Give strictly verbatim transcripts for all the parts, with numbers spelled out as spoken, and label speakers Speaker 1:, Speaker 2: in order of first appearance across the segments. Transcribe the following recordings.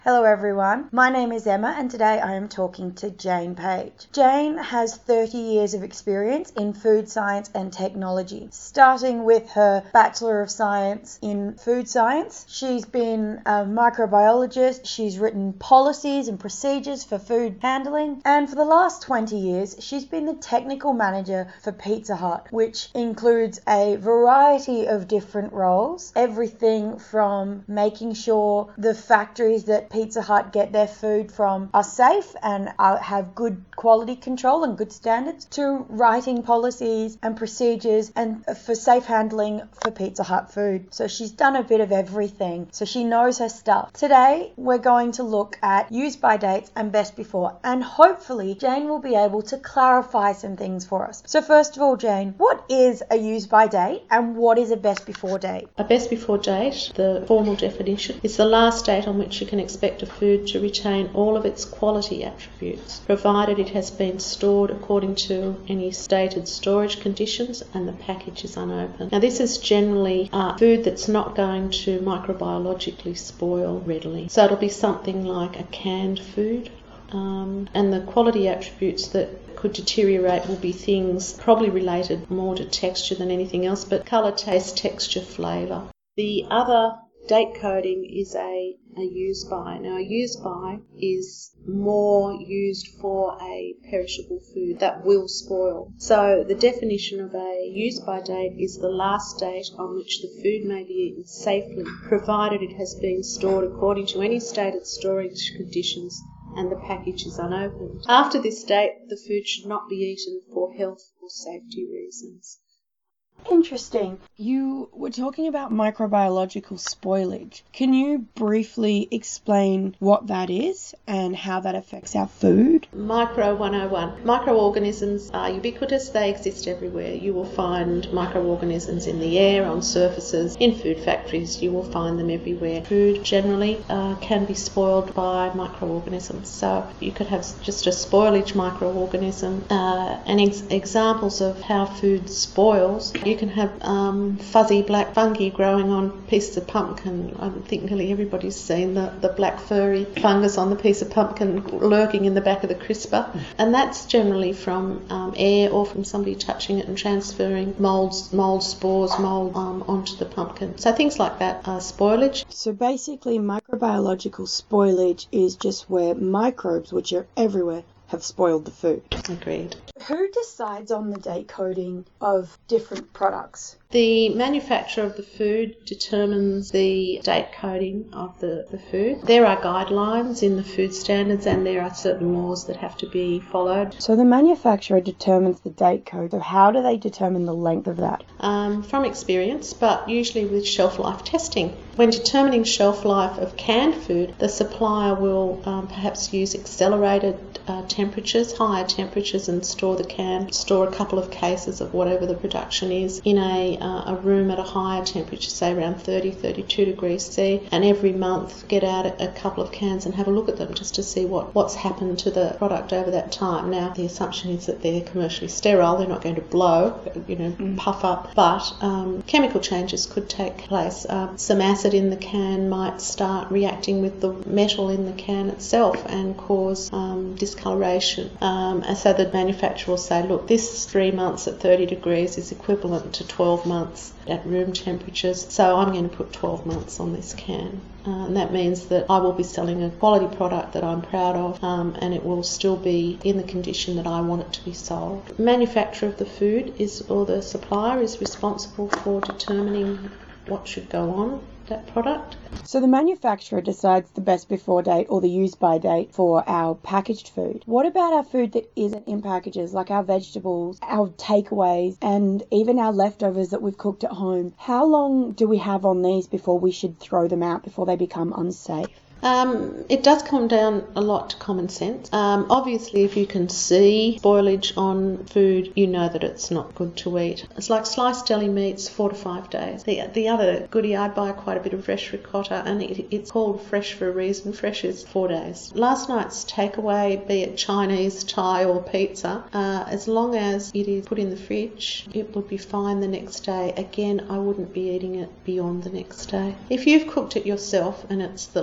Speaker 1: Hello everyone, my name is Emma and today I am talking to Jane Page. Jane has thirty years of experience in food science and technology, starting with her Bachelor of Science in Food Science. She's been a microbiologist, she's written policies and procedures for food handling, and for the last twenty years she's been the technical manager for Pizza Hut, which includes a variety of different roles, everything from making sure the factories that Pizza Hut get their food from are safe and are, have good quality control and good standards, to writing policies and procedures and for safe handling for Pizza Hut food. So she's done a bit of everything, so she knows her stuff. Today we're going to look at use by dates and best before, and hopefully Jane will be able to clarify some things for us. So first of all, Jane, what is a use by date and what is a best before date?
Speaker 2: A best before date, the formal definition, is the last date on which you can expect a food to retain all of its quality attributes, provided it has been stored according to any stated storage conditions and the package is unopened. Now, this is generally uh, food that's not going to microbiologically spoil readily. So it'll be something like a canned food, um, and the quality attributes that could deteriorate will be things probably related more to texture than anything else, but colour, taste, texture, flavour. The other date coding is a, a use by. Now, a use by is more used for a perishable food that will spoil. So the definition of a use by date is the last date on which the food may be eaten safely, provided it has been stored according to any stated storage conditions and the package is unopened. After this date, the food should not be eaten for health or safety reasons.
Speaker 1: Interesting. You were talking about microbiological spoilage. Can you briefly explain what that is and how that affects our food?
Speaker 2: Micro one oh one. Microorganisms are ubiquitous. They exist everywhere. You will find microorganisms in the air, on surfaces, in food factories. You will find them everywhere. Food generally uh, can be spoiled by microorganisms. So you could have just a spoilage microorganism. Uh, and ex- examples of how food spoils: you can have um, fuzzy black fungi growing on pieces of pumpkin. I think nearly everybody's seen the, the black furry fungus on the piece of pumpkin lurking in the back of the crisper. And that's generally from um, air or from somebody touching it and transferring molds, mold spores, mold um, onto the pumpkin. So things like that are spoilage.
Speaker 1: So basically microbiological spoilage is just where microbes, which are everywhere, have spoiled the food.
Speaker 2: Agreed.
Speaker 1: Who decides on the date coding of different products?
Speaker 2: The manufacturer of the food determines the date coding of the, the food. There are guidelines in the food standards and there are certain laws that have to be followed.
Speaker 1: So the manufacturer determines the date code. So how do they determine the length of that?
Speaker 2: Um, from experience, but usually with shelf life testing. When determining shelf life of canned food, the supplier will um, perhaps use accelerated uh, temperatures, higher temperatures, and store the can, store a couple of cases of whatever the production is in a Uh, a room at a higher temperature, say around thirty, thirty-two degrees C, and every month get out a, a couple of cans and have a look at them just to see what, what's happened to the product over that time. Now, the assumption is that they're commercially sterile, they're not going to blow, you know, mm. puff up, but um, chemical changes could take place. Um, some acid in the can might start reacting with the metal in the can itself and cause um, discoloration. Um, and so the manufacturer will say, look, this three months at thirty degrees is equivalent to twelve months at room temperatures, so I'm going to put twelve months on this can. Uh, and that means that I will be selling a quality product that I'm proud of, um, and it will still be in the condition that I want it to be sold. The manufacturer of the food is, or the supplier is responsible for determining what should go on that product.
Speaker 1: So the manufacturer decides the best before date or the use by date for our packaged food. What about our food that isn't in packages, like our vegetables, our takeaways, and even our leftovers that we've cooked at home? How long do we have on these before we should throw them out, before they become unsafe?
Speaker 2: Um, it does come down a lot to common sense. Um, obviously, if you can see spoilage on food, you know that it's not good to eat. It's like sliced deli meats, four to five days. The, the other goodie, I buy quite a bit of fresh ricotta, and it, it's called fresh for a reason. Fresh is four days. Last night's takeaway, be it Chinese, Thai or pizza, uh, as long as it is put in the fridge, it would be fine the next day. Again, I wouldn't be eating it beyond the next day. If you've cooked it yourself and it's the lasagna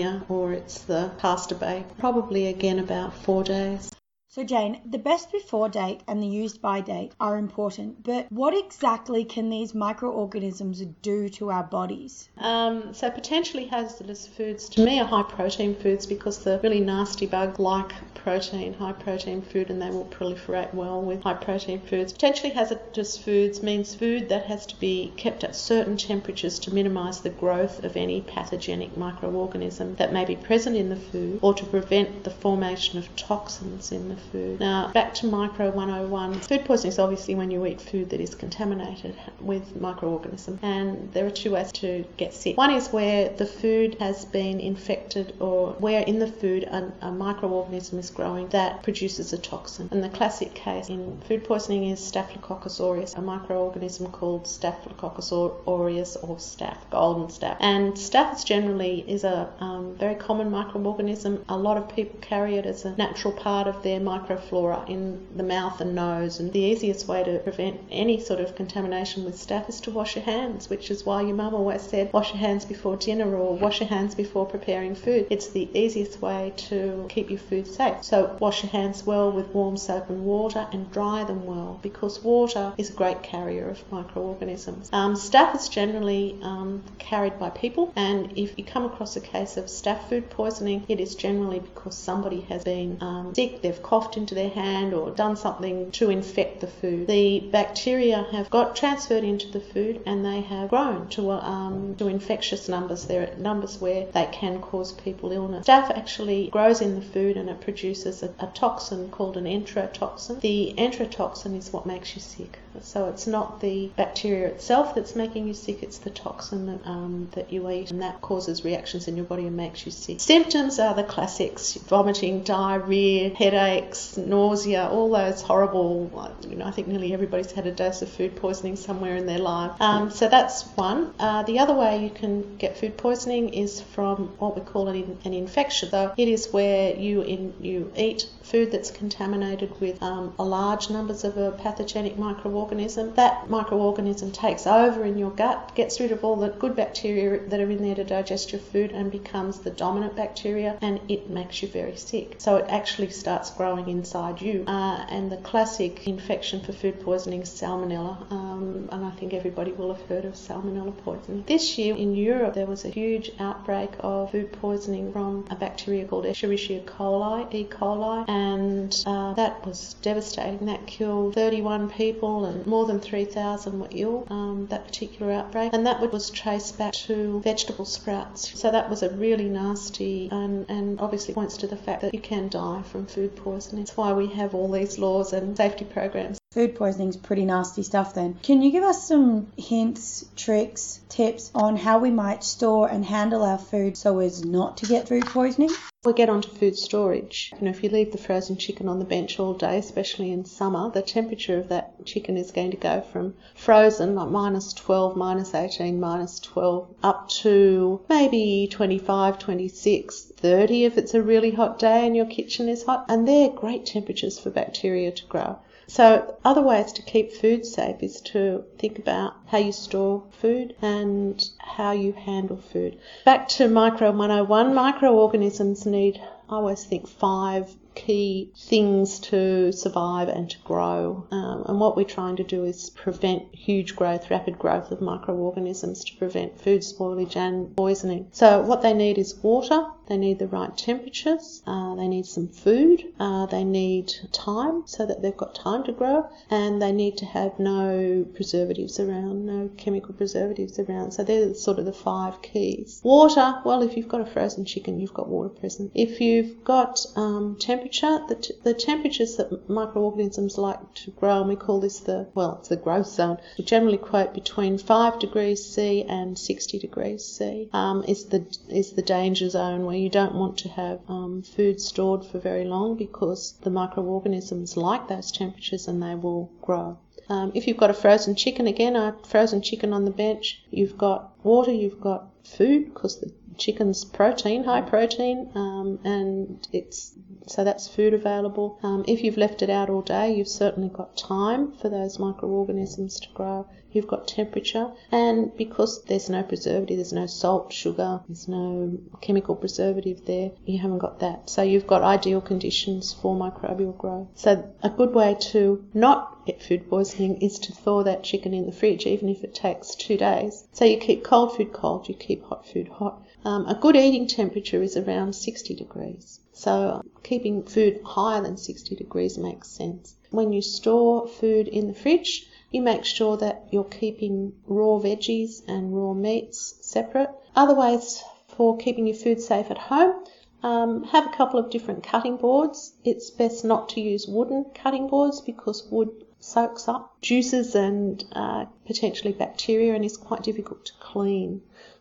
Speaker 2: ammonia or it's the pasta bake. Probably again about four days.
Speaker 1: So Jane, the best before date and the used by date are important, but what exactly can these microorganisms do to our bodies?
Speaker 2: Um, so potentially hazardous foods to me are high protein foods because the really nasty bugs like protein, high protein food, and they will proliferate well with high protein foods. Potentially hazardous foods means food that has to be kept at certain temperatures to minimise the growth of any pathogenic microorganism that may be present in the food or to prevent the formation of toxins in the food. Now, back to Micro one oh one. Food poisoning is obviously when you eat food that is contaminated with microorganisms, and there are two ways to get sick. One is where the food has been infected or where in the food a, a microorganism is growing that produces a toxin. And the classic case in food poisoning is Staphylococcus aureus, a microorganism called Staphylococcus aureus or staph, golden staph. And staph generally is a um, very common microorganism. A lot of people carry it as a natural part of their microflora in the mouth and nose, and the easiest way to prevent any sort of contamination with staph is to wash your hands, which is why your mum always said wash your hands before dinner or wash your hands before preparing food. It's the easiest way to keep your food safe. So wash your hands well with warm soap and water and dry them well, because water is a great carrier of microorganisms. Um, staph is generally um, carried by people, and if you come across a case of staph food poisoning, it is generally because somebody has been um, sick, they've coughed into their hand or done something to infect the food. The bacteria have got transferred into the food and they have grown to um, to infectious numbers. They're at numbers where they can cause people illness. Staph actually grows in the food and it produces a, a toxin called an enterotoxin. The enterotoxin is what makes you sick. So it's not the bacteria itself that's making you sick, it's the toxin that, um, that you eat, and that causes reactions in your body and makes you sick. Symptoms are the classics: vomiting, diarrhea, headaches, nausea, all those horrible, you know, I think nearly everybody's had a dose of food poisoning somewhere in their life. Um, so that's one. Uh, the other way you can get food poisoning is from what we call an, an infection. So it is where you in, you eat food that's contaminated with um, a large numbers of a pathogenic microorganism. That microorganism takes over in your gut, gets rid of all the good bacteria that are in there to digest your food and becomes the dominant bacteria, and it makes you very sick. So it actually starts growing inside you. Uh, and the classic infection for food poisoning is salmonella, um, and I think everybody will have heard of salmonella poisoning. This year in Europe there was a huge outbreak of food poisoning from a bacteria called Escherichia coli, E. coli, and uh, that was devastating. That killed thirty-one people and more than three thousand were ill, um, that particular outbreak, and that was traced back to vegetable sprouts. So that was a really nasty and, and obviously points to the fact that you can die from food poisoning. That's why we have all these laws and safety programs.
Speaker 1: Food poisoning is pretty nasty stuff then. Can you give us some hints, tricks, tips on how we might store and handle our food so as not to get food poisoning?
Speaker 2: We get onto food storage. You know, if you leave the frozen chicken on the bench all day, especially in summer, the temperature of that chicken is going to go from frozen, like minus twelve, minus eighteen, minus twelve, up to maybe twenty-five, twenty-six, thirty if it's a really hot day and your kitchen is hot. And they're great temperatures for bacteria to grow. So other ways to keep food safe is to think about how you store food and how you handle food. Back to Micro one oh one, microorganisms need, I always think, five key things to survive and to grow. Um, and what we're trying to do is prevent huge growth, rapid growth of microorganisms to prevent food spoilage and poisoning. So what they need is water, they need the right temperatures, uh, they need some food, uh, they need time so that they've got time to grow, and they need to have no preservatives around, no chemical preservatives around. So they're sort of the five keys. Water, well, if you've got a frozen chicken, you've got water present. If you've got um, temperature, the, t- the temperatures that microorganisms like to grow, and we call this the, well, it's the growth zone. We generally quote between five degrees C and sixty degrees C um, is the is the danger zone where you don't want to have um, food stored for very long because the microorganisms like those temperatures and they will grow. Um, if you've got a frozen chicken, again, a frozen chicken on the bench, you've got water, you've got food, because the, chicken's protein, high protein, um, and it's so that's food available. Um, if you've left it out all day, you've certainly got time for those microorganisms to grow. You've got temperature, and because there's no preservative, there's no salt, sugar, there's no chemical preservative there, you haven't got that. So you've got ideal conditions for microbial growth. So a good way to not get food poisoning is to thaw that chicken in the fridge, even if it takes two days. So you keep cold food cold, you keep hot food hot. Um, a good eating temperature is around sixty degrees. So keeping food higher than sixty degrees makes sense. When you store food in the fridge, you make sure that you're keeping raw veggies and raw meats separate. Other ways for keeping your food safe at home, um, have a couple of different cutting boards. It's best not to use wooden cutting boards because wood soaks up juices and uh, potentially bacteria and is quite difficult to clean.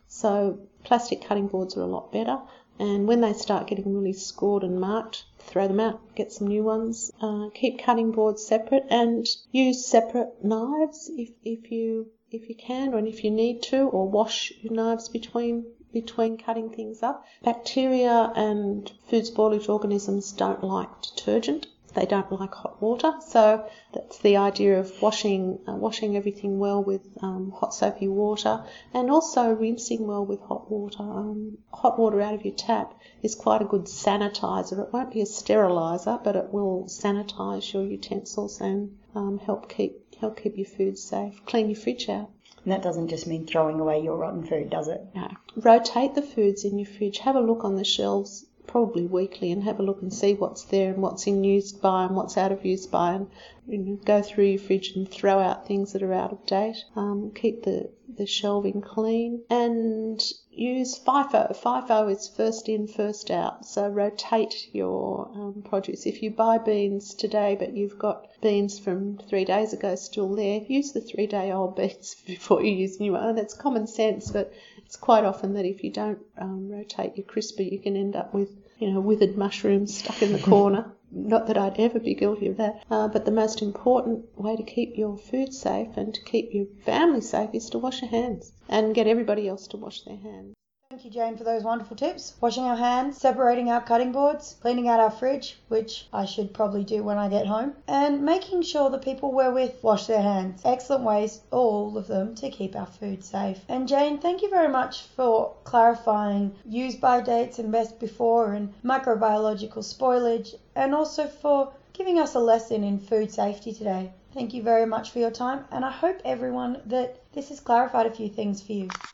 Speaker 2: So plastic cutting boards are a lot better, and when they start getting really scored and marked, throw them out, get some new ones. Uh, keep cutting boards separate and use separate knives if, if you if you can and if you need to, or wash your knives between between cutting things up. Bacteria and food spoilage organisms don't like detergent. They don't like hot water, so that's the idea of washing uh, washing everything well with um, hot soapy water, and also rinsing well with hot water. Um, hot water out of your tap is quite a good sanitizer. It won't be a sterilizer, but it will sanitize your utensils and um, help keep help keep your food safe. Clean your fridge out.
Speaker 1: And that doesn't just mean throwing away your rotten food, does it?
Speaker 2: No. Rotate the foods in your fridge. Have a look on the shelves, probably weekly, and have a look and see what's there and what's in use by and what's out of use by, and you know, go through your fridge and throw out things that are out of date. Um, keep the, the shelving clean, and use FIFO. FIFO is first in, first out, so rotate your um, produce. If you buy beans today but you've got beans from three days ago still there, use the three-day-old beans before you use new one. That's common sense, but it's quite often that if you don't um, rotate your crisper, you can end up with, you know, withered mushrooms stuck in the corner. Not that I'd ever be guilty of that. Uh, but the most important way to keep your food safe and to keep your family safe is to wash your hands and get everybody else to wash their hands.
Speaker 1: Thank you, Jane, for those wonderful tips. Washing our hands, separating our cutting boards, cleaning out our fridge, which I should probably do when I get home, and making sure the people we're with wash their hands. Excellent ways, all of them, to keep our food safe. And Jane, thank you very much for clarifying use by dates and best before and microbiological spoilage, and also for giving us a lesson in food safety today. Thank you very much for your time, and I hope everyone that this has clarified a few things for you.